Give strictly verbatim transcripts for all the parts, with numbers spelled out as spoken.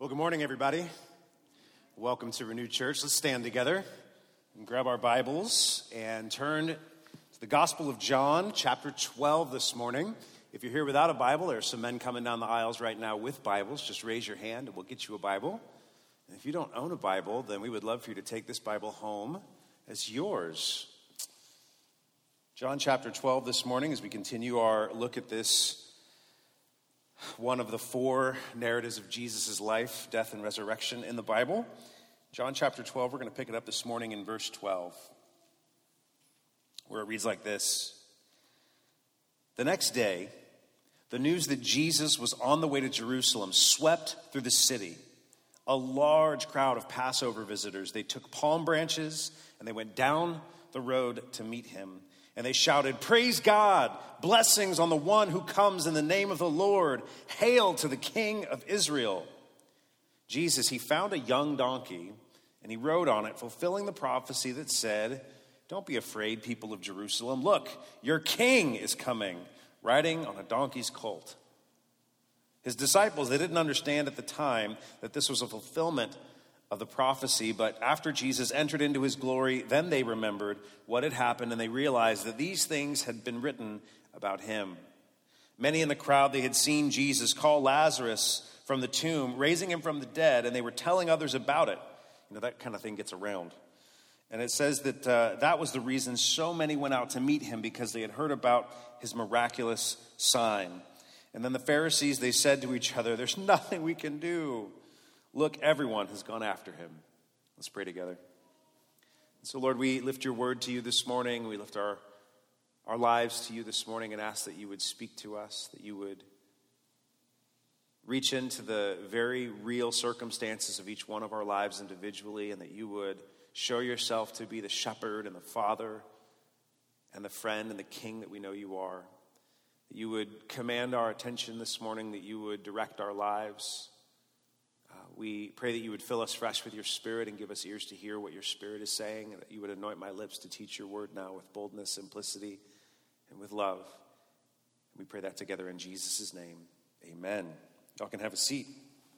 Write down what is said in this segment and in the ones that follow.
Well, good morning, everybody. Welcome to Renewed Church. Let's stand together and grab our Bibles and turn to the Gospel of John, chapter twelve this morning. If you're here without a Bible, there are some men coming down the aisles right now with Bibles. Just raise your hand and we'll get you a Bible. And if you don't own a Bible, then we would love for you to take this Bible home as yours. John chapter twelve this morning, as we continue our look at this one of the four narratives of Jesus' life, death, and resurrection in the Bible. John chapter twelve, we're going to pick it up this morning in verse twelve, where it reads like this. The next day, the news that Jesus was on the way to Jerusalem swept through the city. A large crowd of Passover visitors, they took palm branches and they went down the road to meet him. And they shouted, "Praise God, blessings on the one who comes in the name of the Lord. Hail to the King of Israel." Jesus, he found a young donkey and he rode on it, fulfilling the prophecy that said, "Don't be afraid, people of Jerusalem. Look, your king is coming, riding on a donkey's colt." His disciples, they didn't understand at the time that this was a fulfillment of the prophecy, but after Jesus entered into his glory, then they remembered what had happened and they realized that these things had been written about him. Many in the crowd, they had seen Jesus call Lazarus from the tomb, raising him from the dead, and they were telling others about it. You know, that kind of thing gets around. And it says that uh, that was the reason so many went out to meet him, because they had heard about his miraculous sign. And then the Pharisees, they said to each other, "There's nothing we can do. Look, everyone has gone after him." Let's pray together. So, Lord, we lift your word to you this morning. We lift our, our lives to you this morning and ask that you would speak to us, that you would reach into the very real circumstances of each one of our lives individually, and that you would show yourself to be the shepherd and the father and the friend and the king that we know you are. That you would command our attention this morning, that you would direct our lives. Uh, we pray that you would fill us fresh with your spirit and give us ears to hear what your spirit is saying, and that you would anoint my lips to teach your word now with boldness, simplicity, and with love. And we pray that together in Jesus' name. Amen. Y'all can have a seat.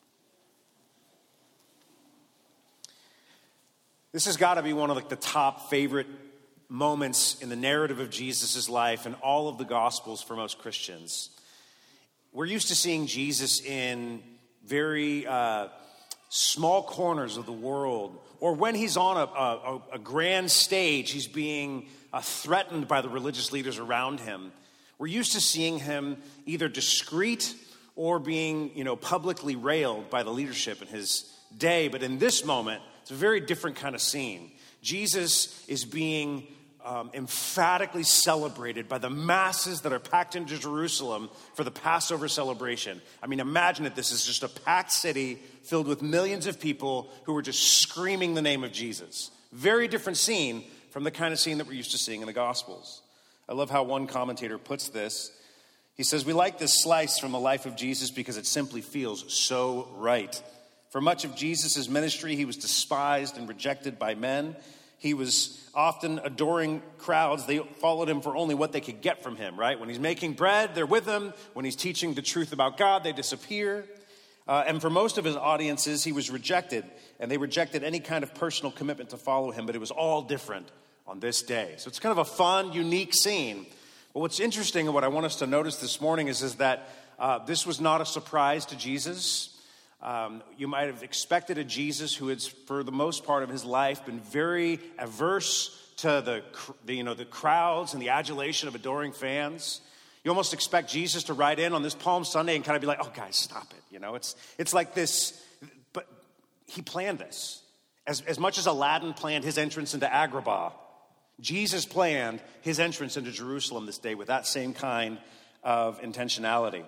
This has got to be one of like the top favorite moments in the narrative of Jesus' life and all of the Gospels for most Christians. We're used to seeing Jesus in very uh, small corners of the world, or when he's on a, a, a grand stage, he's being uh, threatened by the religious leaders around him. We're used to seeing him either discreet or being, you know, publicly railed by the leadership in his day. But in this moment, it's a very different kind of scene. Jesus is being Um, emphatically celebrated by the masses that are packed into Jerusalem for the Passover celebration. I mean, imagine that this is just a packed city filled with millions of people who were just screaming the name of Jesus. Very different scene from the kind of scene that we're used to seeing in the Gospels. I love how one commentator puts this. He says, "We like this slice from the life of Jesus because it simply feels so right. For much of Jesus' ministry, he was despised and rejected by men. He was often adoring crowds. They followed him for only what they could get from him, right? When he's making bread, they're with him. When he's teaching the truth about God, they disappear. Uh, and for most of his audiences, he was rejected. And they rejected any kind of personal commitment to follow him. But it was all different on this day." So it's kind of a fun, unique scene. But what's interesting and what I want us to notice this morning is, is that uh, this was not a surprise to Jesus. Um, you might have expected a Jesus who has, for the most part of his life, been very averse to the, the, you know, the crowds and the adulation of adoring fans. You almost expect Jesus to ride in on this Palm Sunday and kind of be like, "Oh, guys, stop it." You know, it's it's like this, but he planned this. As, as much as Aladdin planned his entrance into Agrabah, Jesus planned his entrance into Jerusalem this day with that same kind of intentionality.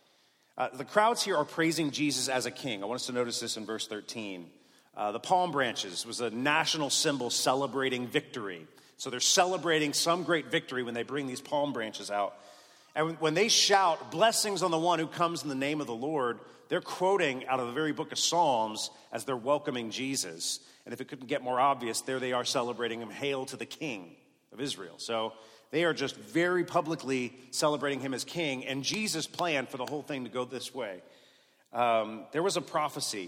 Uh, the crowds here are praising Jesus as a king. I want us to notice this in verse thirteen. Uh, the palm branches was a national symbol celebrating victory. So they're celebrating some great victory when they bring these palm branches out. And when they shout, "Blessings on the one who comes in the name of the Lord," they're quoting out of the very book of Psalms as they're welcoming Jesus. And if it couldn't get more obvious, there they are celebrating him, "Hail to the King of Israel." So they are just very publicly celebrating him as king. And Jesus planned for the whole thing to go this way. Um, there was a prophecy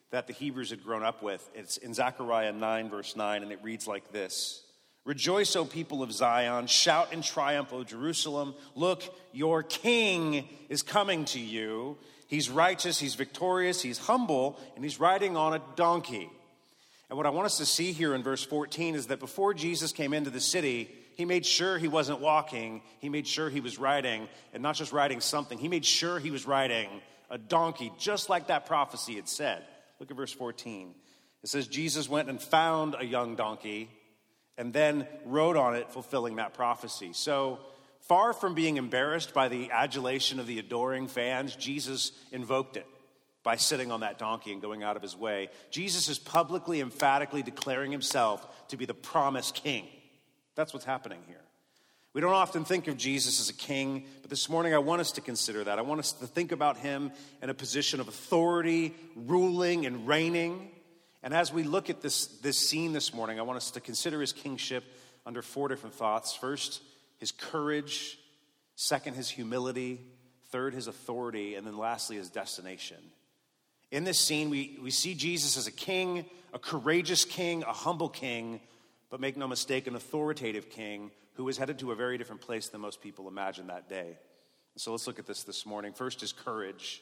that the Hebrews had grown up with. It's in Zechariah nine, verse nine, and it reads like this. Rejoice, O people of Zion. Shout in triumph, O Jerusalem. Look, your king is coming to you. He's righteous, he's victorious, he's humble, and he's riding on a donkey. And what I want us to see here in verse fourteen is that before Jesus came into the city, he made sure he wasn't walking. He made sure he was riding, and not just riding something. He made sure he was riding a donkey, just like that prophecy had said. Look at verse fourteen. It says, Jesus went and found a young donkey and then rode on it, fulfilling that prophecy. So far from being embarrassed by the adulation of the adoring fans, Jesus invoked it by sitting on that donkey and going out of his way. Jesus is publicly, emphatically declaring himself to be the promised king. That's what's happening here. We don't often think of Jesus as a king, but this morning I want us to consider that. I want us to think about him in a position of authority, ruling and reigning. And as we look at this, this scene this morning, I want us to consider his kingship under four different thoughts. First, his courage. Second, his humility. Third, his authority. And then lastly, his destination. In this scene, we, we see Jesus as a king, a courageous king, a humble king, but make no mistake, an authoritative king who is headed to a very different place than most people imagined that day. So let's look at this this morning. First is courage.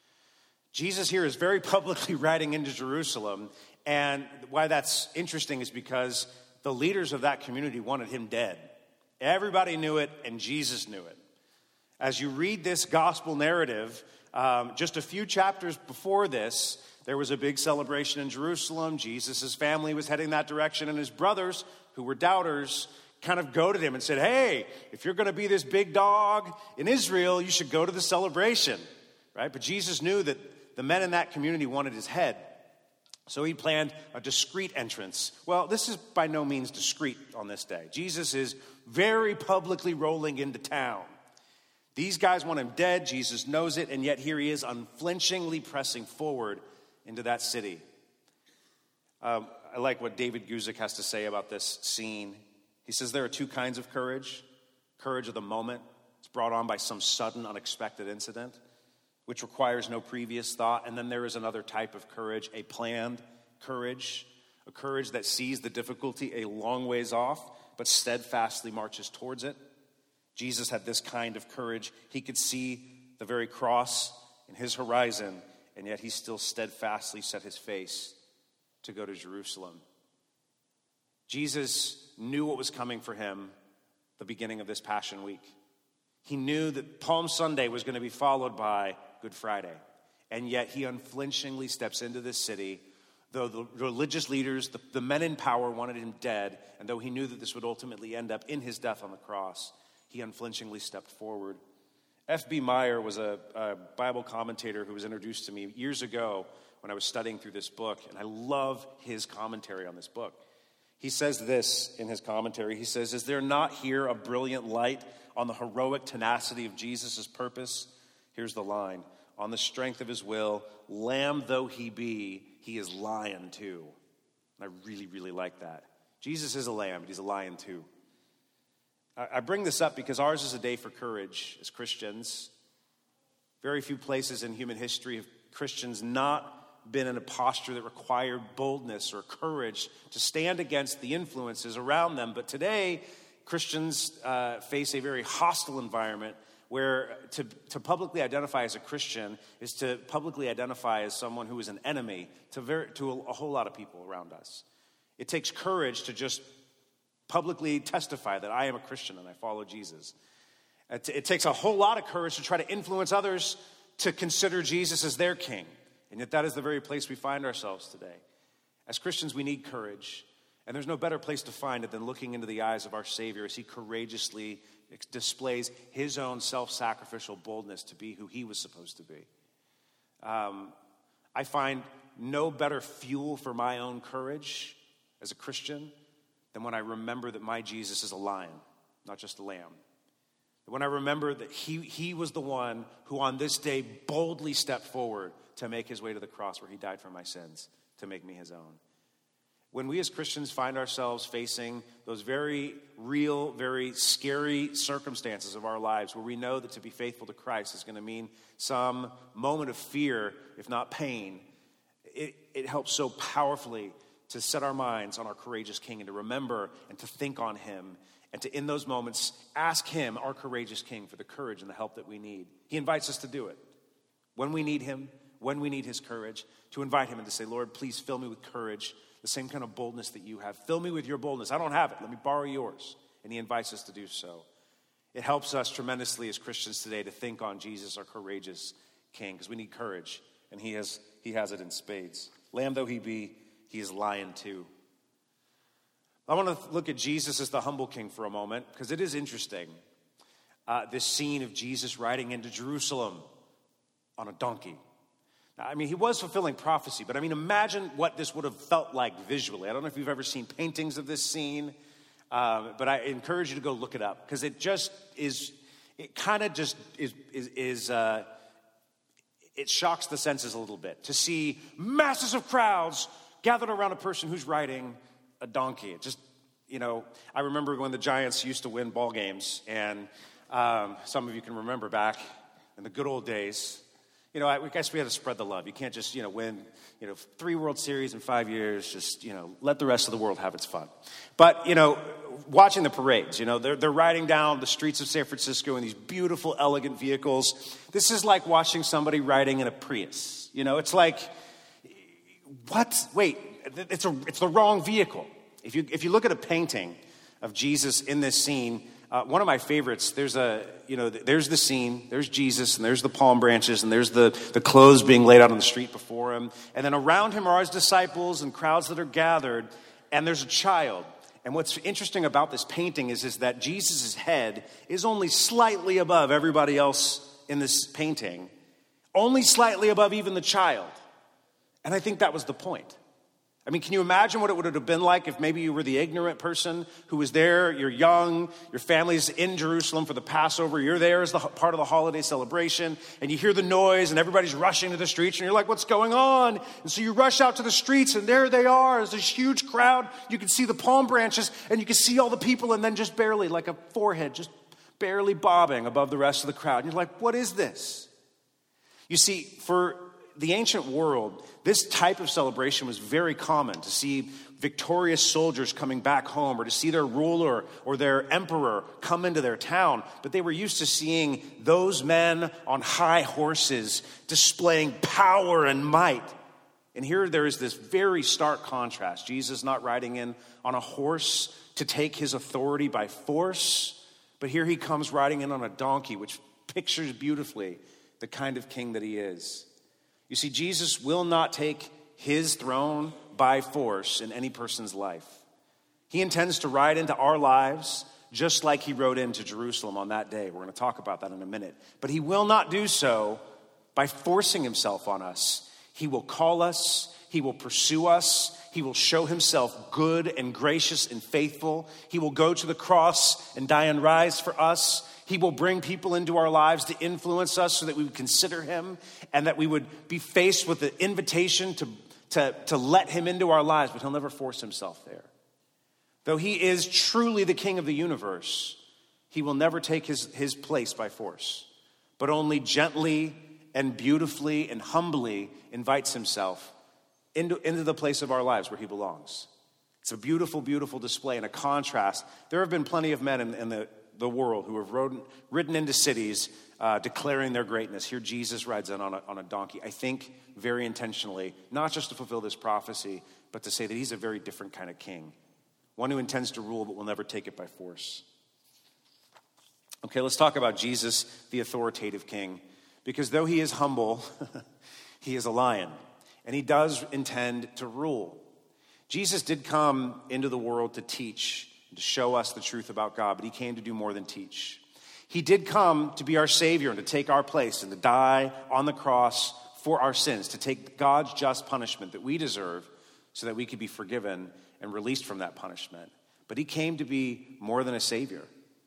Jesus here is very publicly riding into Jerusalem, and why that's interesting is because the leaders of that community wanted him dead. Everybody knew it, and Jesus knew it. As you read this gospel narrative, um, just a few chapters before this, there was a big celebration in Jerusalem. Jesus' family was heading that direction, and his brothers, who were doubters, kind of goaded him and said, hey, if you're going to be this big dog in Israel, you should go to the celebration, right? But Jesus knew that the men in that community wanted his head, so he planned a discreet entrance. Well, this is by no means discreet on this day. Jesus is very publicly rolling into town. These guys want him dead. Jesus knows it, and yet here he is unflinchingly pressing forward into that city. Um, I like what David Guzik has to say about this scene. He says there are two kinds of courage. Courage of the moment. It's brought on by some sudden, unexpected incident, which requires no previous thought. And then there is another type of courage, a planned courage, a courage that sees the difficulty a long ways off, but steadfastly marches towards it. Jesus had this kind of courage. He could see the very cross in his horizon, and yet he still steadfastly set his face to go to Jerusalem. Jesus knew what was coming for him the beginning of this Passion Week. He knew that Palm Sunday was going to be followed by Good Friday, and yet he unflinchingly steps into this city, though the religious leaders, the, the men in power wanted him dead, and though he knew that this would ultimately end up in his death on the cross, he unflinchingly stepped forward. F B Meyer was a, a Bible commentator who was introduced to me years ago when I was studying through this book, and I love his commentary on this book. He says this in his commentary. He says, is there not here a brilliant light on the heroic tenacity of Jesus' purpose? Here's the line. On the strength of his will, lamb though he be, he is lion too. And I really, really like that. Jesus is a lamb, but he's a lion too. I bring this up because ours is a day for courage as Christians. Very few places in human history have Christians not been in a posture that required boldness or courage to stand against the influences around them. But today, Christians uh, face a very hostile environment where to, to publicly identify as a Christian is to publicly identify as someone who is an enemy to, very, to a, a whole lot of people around us. It takes courage to just publicly testify that I am a Christian and I follow Jesus. It, it takes a whole lot of courage to try to influence others to consider Jesus as their king. And yet that is the very place we find ourselves today. As Christians, we need courage. And there's no better place to find it than looking into the eyes of our Savior as he courageously displays his own self-sacrificial boldness to be who he was supposed to be. Um, I find no better fuel for my own courage as a Christian than when I remember that my Jesus is a lion, not just a lamb. When I remember that he, he was the one who on this day boldly stepped forward to make his way to the cross where he died for my sins, to make me his own. When we as Christians find ourselves facing those very real, very scary circumstances of our lives where we know that to be faithful to Christ is going to mean some moment of fear, if not pain, it, it helps so powerfully to set our minds on our courageous King and to remember and to think on him and to, in those moments, ask him, our courageous King, for the courage and the help that we need. He invites us to do it. When we need him, when we need his courage, to invite him and to say, Lord, please fill me with courage, the same kind of boldness that you have. Fill me with your boldness. I don't have it. Let me borrow yours. And he invites us to do so. It helps us tremendously as Christians today to think on Jesus, our courageous King, because we need courage, and he has, he has it in spades. Lamb though he be, he is lion too. I want to look at Jesus as the humble King for a moment, because it is interesting, uh, this scene of Jesus riding into Jerusalem on a donkey. Now, I mean, he was fulfilling prophecy, but I mean, imagine what this would have felt like visually. I don't know if you've ever seen paintings of this scene, uh, but I encourage you to go look it up, because it just is, it kind of just is, is, is uh, it shocks the senses a little bit to see masses of crowds gathered around a person who's riding a donkey. It just, you know, I remember when the Giants used to win ball games, and um, some of you can remember back in the good old days. You know, I guess we had to spread the love. You can't just, you know, win, you know, three World Series in five years. Just, you know, let the rest of the world have its fun. But, you know, watching the parades, you know, they're, they're riding down the streets of San Francisco in these beautiful, elegant vehicles. This is like watching somebody riding in a Prius. You know, it's like, what? Wait, it's a, it's the wrong vehicle. If you, if you look at a painting of Jesus in this scene, Uh, one of my favorites, there's a, you know, there's the scene, there's Jesus, and there's the palm branches, and there's the, the clothes being laid out on the street before him. And then around him are his disciples and crowds that are gathered, and there's a child. And what's interesting about this painting is, is that Jesus' head is only slightly above everybody else in this painting, only slightly above even the child. And I think that was the point. I mean, can you imagine what it would have been like if maybe you were the ignorant person who was there, you're young, your family's in Jerusalem for the Passover, you're there as the part of the holiday celebration, and you hear the noise and everybody's rushing to the streets, and you're like, what's going on? And so you rush out to the streets, and there they are. There's this huge crowd. You can see the palm branches, and you can see all the people, and then just barely, like a forehead, just barely bobbing above the rest of the crowd. And you're like, what is this? You see, for the ancient world, this type of celebration was very common, to see victorious soldiers coming back home or to see their ruler or their emperor come into their town. But they were used to seeing those men on high horses displaying power and might. And here there is this very stark contrast. Jesus not riding in on a horse to take his authority by force, but here he comes riding in on a donkey, which pictures beautifully the kind of king that he is. You see, Jesus will not take his throne by force in any person's life. He intends to ride into our lives just like he rode into Jerusalem on that day. We're going to talk about that in a minute. But he will not do so by forcing himself on us. He will call us. He will pursue us. He will show himself good and gracious and faithful. He will go to the cross and die and rise for us. He will bring people into our lives to influence us so that we would consider him and that we would be faced with the invitation to, to, to let him into our lives, but he'll never force himself there. Though he is truly the king of the universe, he will never take his, his place by force, but only gently and beautifully and humbly invites himself into, into the place of our lives where he belongs. It's a beautiful, beautiful display and a contrast. There have been plenty of men in, in the the world who have ridden, ridden into cities uh, declaring their greatness. Here Jesus rides in on a, on a donkey, I think very intentionally, not just to fulfill this prophecy, but to say that he's a very different kind of king, one who intends to rule but will never take it by force. Okay, let's talk about Jesus, the authoritative king, because though he is humble, he is a lion, and he does intend to rule. Jesus did come into the world to teach, to show us the truth about God, but he came to do more than teach. He did come to be our Savior and to take our place and to die on the cross for our sins, to take God's just punishment that we deserve so that we could be forgiven and released from that punishment. But he came to be more than a Savior.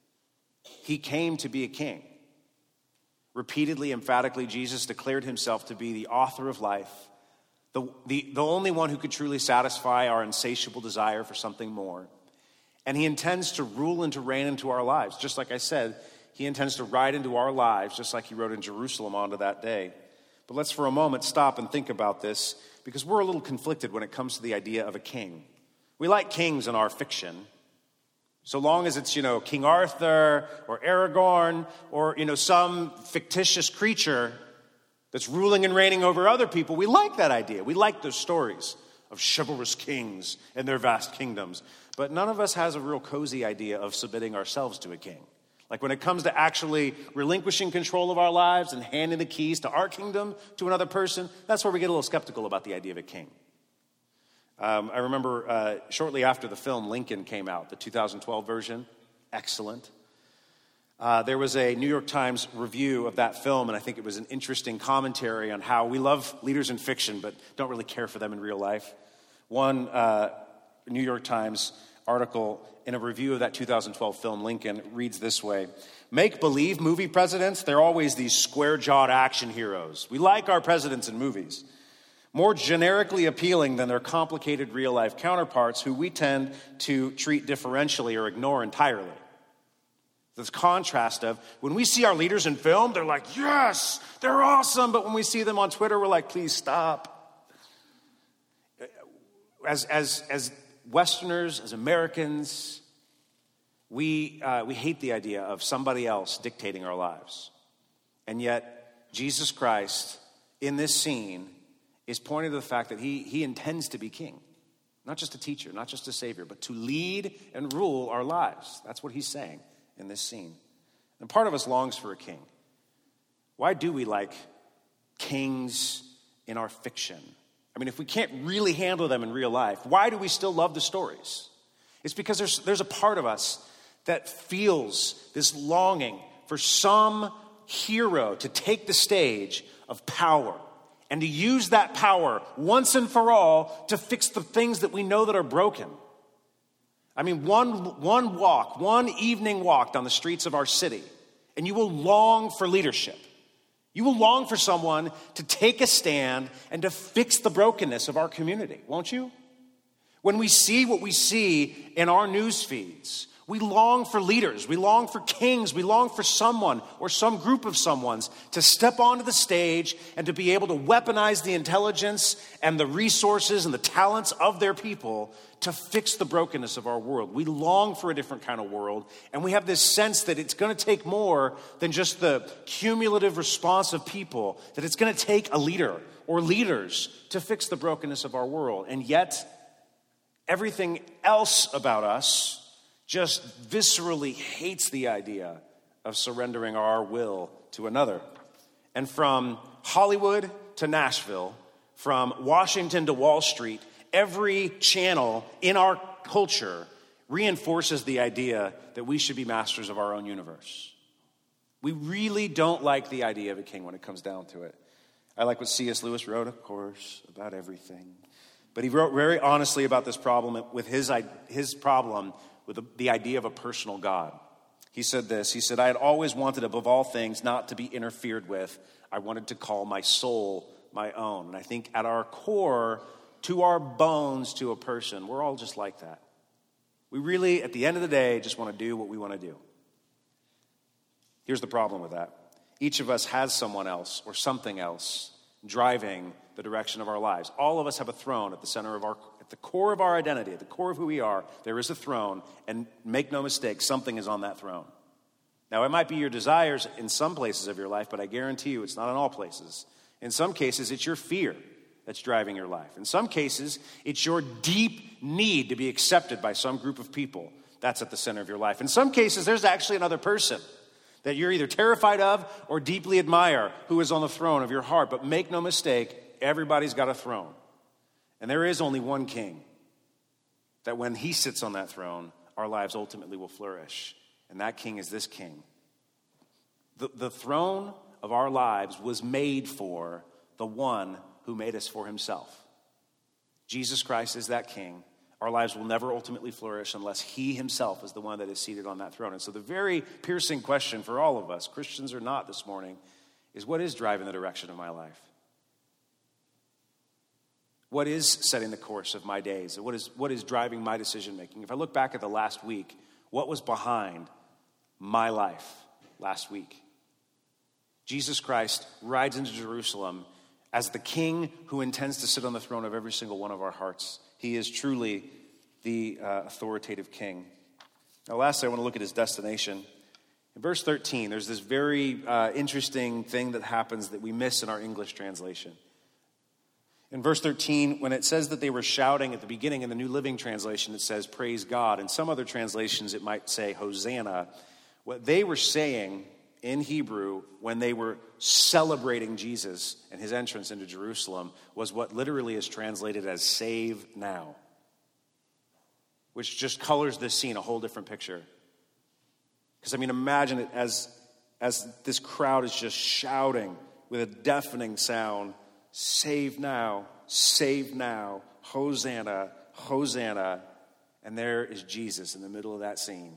He came to be a king. Repeatedly, emphatically, Jesus declared himself to be the author of life, the, the, the only one who could truly satisfy our insatiable desire for something more. And he intends to rule and to reign into our lives. Just like I said, he intends to ride into our lives just like he rode in Jerusalem onto that day. But let's for a moment stop and think about this, because we're a little conflicted when it comes to the idea of a king. We like kings in our fiction, so long as it's, you know, King Arthur or Aragorn or, you know, some fictitious creature that's ruling and reigning over other people. We like that idea. We like those stories of chivalrous kings and their vast kingdoms. But none of us has a real cozy idea of submitting ourselves to a king. Like when it comes to actually relinquishing control of our lives and handing the keys to our kingdom to another person, that's where we get a little skeptical about the idea of a king. Um, I remember uh, shortly after the film Lincoln came out, the two thousand twelve version, excellent. Uh, there was a New York Times review of that film, and I think it was an interesting commentary on how we love leaders in fiction but don't really care for them in real life. One uh, New York Times article in a review of that two thousand twelve film Lincoln reads this way: "Make-believe movie presidents, they're always these square-jawed action heroes. We like our presidents in movies. More generically appealing than their complicated real-life counterparts who we tend to treat differentially or ignore entirely." This contrast of when we see our leaders in film, they're like, yes, they're awesome. But when we see them on Twitter, we're like, please stop. As, as, as Westerners, as Americans, we, uh, we hate the idea of somebody else dictating our lives. And yet, Jesus Christ, in this scene, is pointing to the fact that he, he intends to be king. Not just a teacher, not just a savior, but to lead and rule our lives. That's what he's saying in this scene. And part of us longs for a king. Why do we like kings in our fiction? I mean, if we can't really handle them in real life, why do we still love the stories? It's because there's, there's a part of us that feels this longing for some hero to take the stage of power and to use that power once and for all to fix the things that we know that are broken. I mean, one, one walk, one evening walk down the streets of our city, and you will long for leadership. You will long for someone to take a stand and to fix the brokenness of our community, won't you? When we see what we see in our news feeds, we long for leaders, we long for kings, we long for someone or some group of someones to step onto the stage and to be able to weaponize the intelligence and the resources and the talents of their people to fix the brokenness of our world. We long for a different kind of world, and we have this sense that it's going to take more than just the cumulative response of people, that it's going to take a leader or leaders to fix the brokenness of our world. And yet, everything else about us just viscerally hates the idea of surrendering our will to another. And from Hollywood to Nashville, from Washington to Wall Street, every channel in our culture reinforces the idea that we should be masters of our own universe. We really don't like the idea of a king when it comes down to it. I like what C S Lewis wrote, of course, about everything. But he wrote very honestly about this problem with his, his problem with the, the idea of a personal God. He said this, he said, "I had always wanted above all things not to be interfered with. I wanted to call my soul my own." And I think at our core, to our bones, to a person, we're all just like that. We really, at the end of the day, just want to do what we want to do. Here's the problem with that. Each of us has someone else or something else driving the direction of our lives. All of us have a throne at the center of our, at the core of our identity, at the core of who we are. There is a throne, and make no mistake, something is on that throne. Now, it might be your desires in some places of your life, but I guarantee you it's not in all places. In some cases, it's your fear that's driving your life. In some cases, it's your deep need to be accepted by some group of people that's at the center of your life. In some cases, there's actually another person that you're either terrified of or deeply admire who is on the throne of your heart. But make no mistake, everybody's got a throne. And there is only one king that when he sits on that throne, our lives ultimately will flourish. And that king is this king. The, the throne of our lives was made for the one who made us for himself. Jesus Christ is that king. Our lives will never ultimately flourish unless he himself is the one that is seated on that throne. And so the very piercing question for all of us, Christians or not this morning, is what is driving the direction of my life? What is setting the course of my days? What is, what is driving my decision making? If I look back at the last week, what was behind my life last week? Jesus Christ rides into Jerusalem as the king who intends to sit on the throne of every single one of our hearts. He is truly the uh, authoritative king. Now, lastly, I want to look at his destination. In verse thirteen, there's this very uh, interesting thing that happens that we miss in our English translation. In verse thirteen, when it says that they were shouting at the beginning, in the New Living Translation, it says, praise God. In some other translations, it might say, Hosanna. What they were saying in Hebrew when they were celebrating Jesus and his entrance into Jerusalem was what literally is translated as save now, which just colors this scene a whole different picture. Because, I mean, imagine it as, as this crowd is just shouting with a deafening sound, save now, save now, Hosanna, Hosanna. And there is Jesus in the middle of that scene.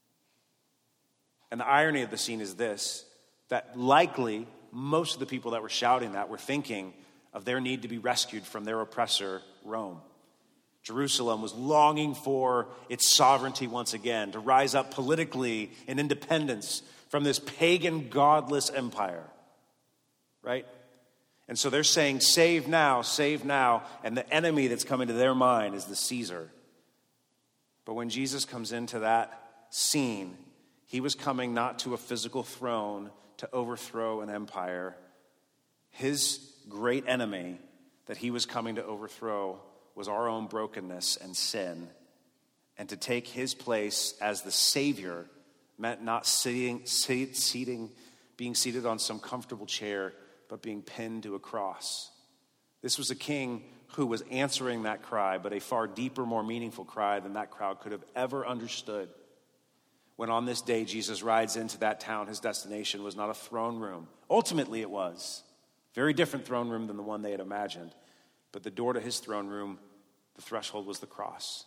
And the irony of the scene is this, that likely most of the people that were shouting that were thinking of their need to be rescued from their oppressor, Rome. Jerusalem was longing for its sovereignty once again, to rise up politically in independence from this pagan, godless empire, right? And so they're saying, save now, save now, and the enemy that's coming to their mind is the Caesar. But when Jesus comes into that scene, he was coming not to a physical throne to overthrow an empire. His great enemy that he was coming to overthrow was our own brokenness and sin. And to take his place as the Savior meant not sitting, seating, being seated on some comfortable chair, but being pinned to a cross. This was a king who was answering that cry, but a far deeper, more meaningful cry than that crowd could have ever understood. When on this day Jesus rides into that town, his destination was not a throne room. Ultimately it was. Very different throne room than the one they had imagined. But the door to his throne room, the threshold was the cross.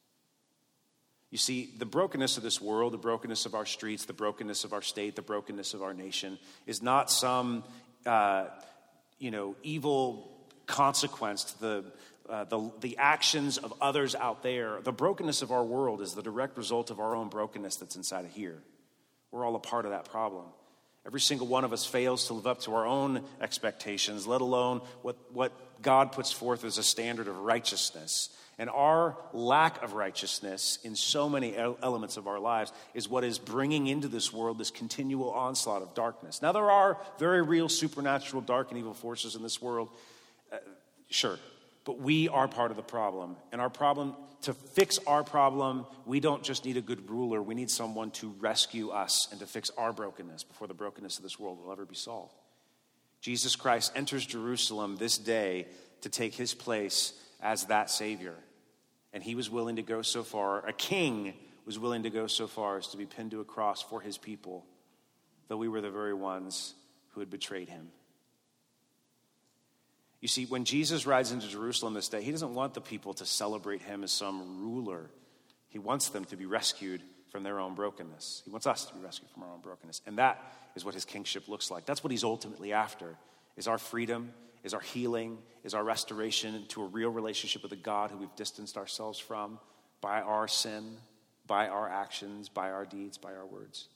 You see, the brokenness of this world, the brokenness of our streets, the brokenness of our state, the brokenness of our nation is not some, uh, you know, evil consequence to the Uh, the, the actions of others out there. The brokenness of our world is the direct result of our own brokenness that's inside of here. We're all a part of that problem. Every single one of us fails to live up to our own expectations, let alone what, what God puts forth as a standard of righteousness. And our lack of righteousness in so many elements of our lives is what is bringing into this world this continual onslaught of darkness. Now, there are very real supernatural dark and evil forces in this world. Uh, sure. But we are part of the problem. And our problem, to fix our problem, we don't just need a good ruler. We need someone to rescue us and to fix our brokenness before the brokenness of this world will ever be solved. Jesus Christ enters Jerusalem this day to take his place as that Savior. And he was willing to go so far, a king was willing to go so far as to be pinned to a cross for his people, though we were the very ones who had betrayed him. You see, when Jesus rides into Jerusalem this day, he doesn't want the people to celebrate him as some ruler. He wants them to be rescued from their own brokenness. He wants us to be rescued from our own brokenness. And that is what his kingship looks like. That's what he's ultimately after, is our freedom, is our healing, is our restoration to a real relationship with a God who we've distanced ourselves from by our sin, by our actions, by our deeds, by our words.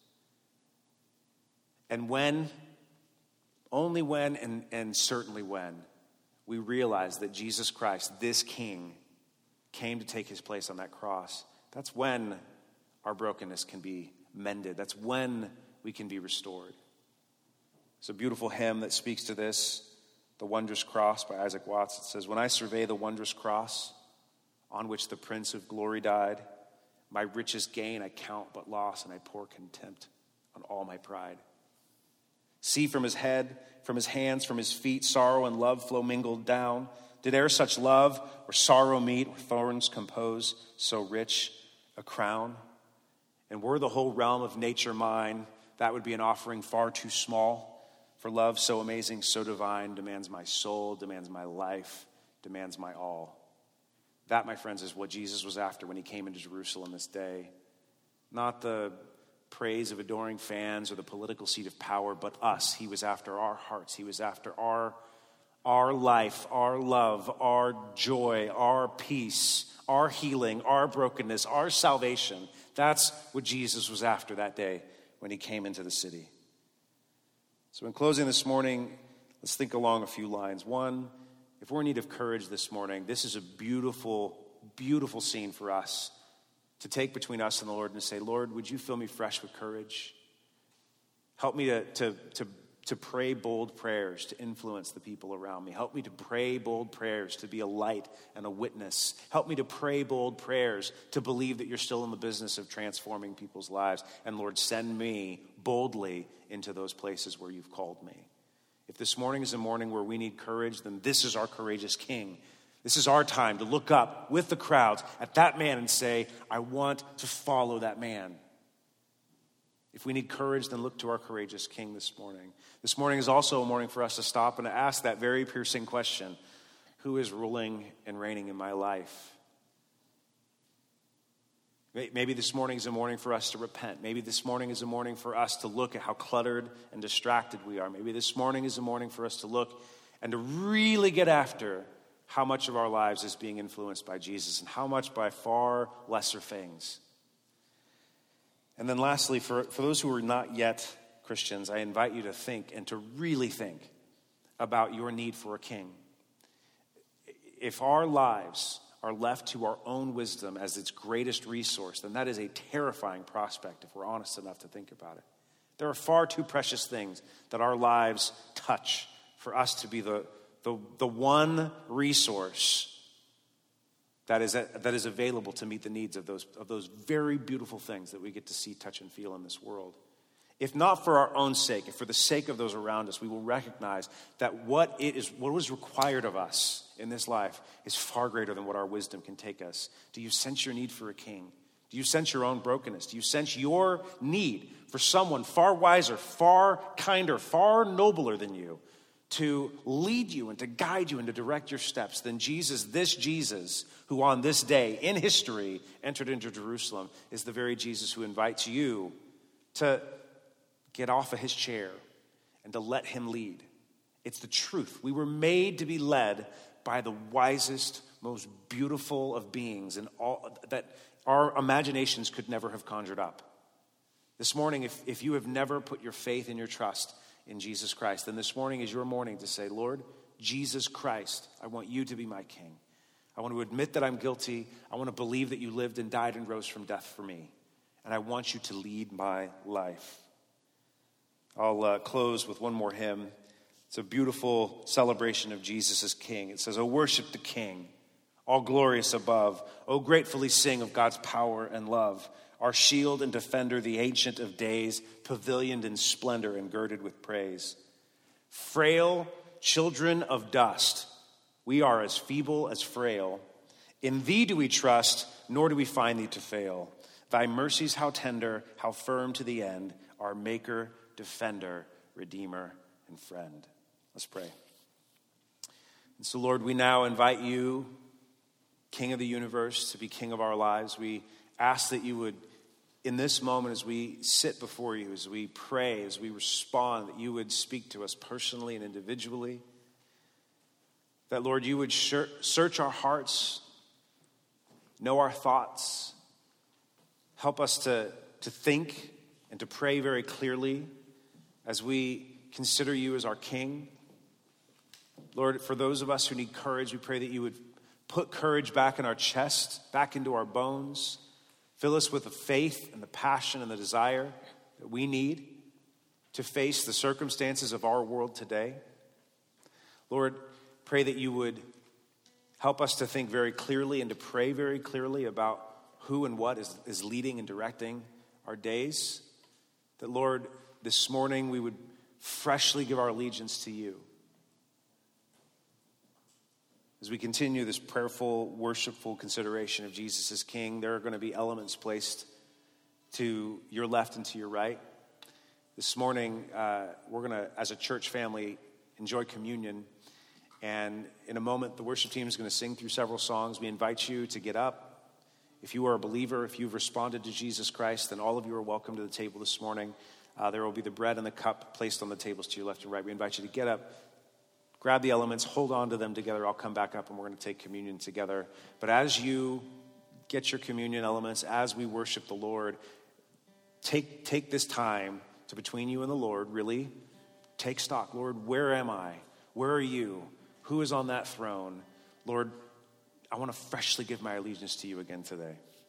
And when, only when, and, and certainly when, we realize that Jesus Christ, this King, came to take his place on that cross, that's when our brokenness can be mended. That's when we can be restored. It's a beautiful hymn that speaks to this, The Wondrous Cross by Isaac Watts. It says, when I survey the wondrous cross on which the Prince of Glory died, my richest gain I count but loss, and I pour contempt on all my pride. See from his head, from his hands, from his feet, sorrow and love flow mingled down. Did e'er such love or sorrow meet, or thorns compose so rich a crown? And were the whole realm of nature mine, that would be an offering far too small. For love so amazing, so divine, demands my soul, demands my life, demands my all. That, my friends, is what Jesus was after when he came into Jerusalem this day. Not the praise of adoring fans or the political seat of power, but us. He was after our hearts. He was after our, our life, our love, our joy, our peace, our healing, our brokenness, our salvation. That's what Jesus was after that day when he came into the city. So in closing this morning, let's Let's think along a few lines. One, if we're in need of courage this morning, this is a beautiful, beautiful scene for us to take between us and the Lord and to say, Lord, would you fill me fresh with courage? Help me to, to, to, to pray bold prayers to influence the people around me. Help me to pray bold prayers to be a light and a witness. Help me to pray bold prayers to believe that you're still in the business of transforming people's lives. And Lord, send me boldly into those places where you've called me. If this morning is a morning where we need courage, then this is our courageous King. This is our time to look up with the crowds at that man and say, I want to follow that man. If we need courage, then look to our courageous King this morning. This morning is also a morning for us to stop and to ask that very piercing question: who is ruling and reigning in my life? Maybe this morning is a morning for us to repent. Maybe this morning is a morning for us to look at how cluttered and distracted we are. Maybe this morning is a morning for us to look and to really get after how much of our lives is being influenced by Jesus and how much by far lesser things. And then lastly, for, for those who are not yet Christians, I invite you to think and to really think about your need for a king. If our lives are left to our own wisdom as its greatest resource, then that is a terrifying prospect if we're honest enough to think about it. There are far too precious things that our lives touch for us to be the, the, the one resource that is, that is available to meet the needs of those, of those very beautiful things that we get to see, touch, and feel in this world. If not for our own sake, if for the sake of those around us, we will recognize that what it is, what is required of us in this life is far greater than what our wisdom can take us. Do you sense your need for a king? Do you sense your own brokenness? Do you sense your need for someone far wiser, far kinder, far nobler than you to lead you and to guide you and to direct your steps than Jesus, this Jesus, who on this day in history entered into Jerusalem, is the very Jesus who invites you to get off of his chair and to let him lead. It's the truth. We were made to be led by the wisest, most beautiful of beings and all that our imaginations could never have conjured up. This morning, if, if you have never put your faith and your trust in Jesus Christ, then this morning is your morning to say, Lord, Jesus Christ, I want you to be my king. I want to admit that I'm guilty. I want to believe that you lived and died and rose from death for me. And I want you to lead my life. I'll uh, close with one more hymn. It's a beautiful celebration of Jesus as King. It says, "O worship the King, all glorious above. O gratefully sing of God's power and love. Our shield and defender, the Ancient of Days, pavilioned in splendor and girded with praise. Frail children of dust, we are as feeble as frail. In thee do we trust, nor do we find thee to fail. Thy mercies how tender, how firm to the end, our Maker, Defender, Redeemer, and Friend." Let's pray. And so, Lord, we now invite you, King of the universe, to be King of our lives. We ask that you would, in this moment, as we sit before you, as we pray, as we respond, that you would speak to us personally and individually. That, Lord, you would search our hearts, know our thoughts, help us to, to think and to pray very clearly as we consider you as our King. Lord, for those of us who need courage, we pray that you would put courage back in our chest, back into our bones. Fill us with the faith and the passion and the desire that we need to face the circumstances of our world today. Lord, pray that you would help us to think very clearly and to pray very clearly about who and what is, is leading and directing our days. That, Lord, this morning we would freshly give our allegiance to you. As we continue this prayerful, worshipful consideration of Jesus as King, there are going to be elements placed to your left and to your right. This morning, uh, we're going to, as a church family, enjoy communion. And in a moment, the worship team is going to sing through several songs. We invite you to get up. If you are a believer, if you've responded to Jesus Christ, then all of you are welcome to the table this morning. Uh, there will be the bread and the cup placed on the tables to your left and right. We invite you to get up, grab the elements, hold on to them together. I'll come back up and we're going to take communion together. But as you get your communion elements, as we worship the Lord, take, take this time to, between you and the Lord, really take stock. Lord, where am I? Where are you? Who is on that throne? Lord, I want to freshly give my allegiance to you again today.